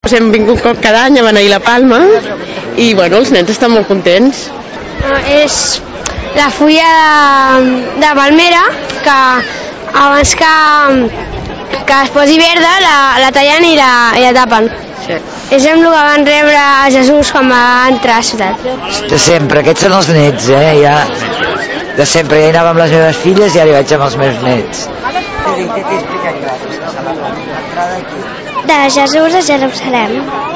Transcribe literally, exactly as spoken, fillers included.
Doncs hem vingut cada any a beneir la Palma i bueno, els nens estan molt contents. És la fulla de, de palmera que abans que, que es posi verda la, la tallen i la, i la tapen. Sí. És amb el que van rebre a Jesús quan va entrar a la ciutat. De sempre, aquests són els nets, eh? Ja, de sempre, ja hi anava amb les meves filles i ara hi vaig amb els meus nets. De Jesús a Jerusalem.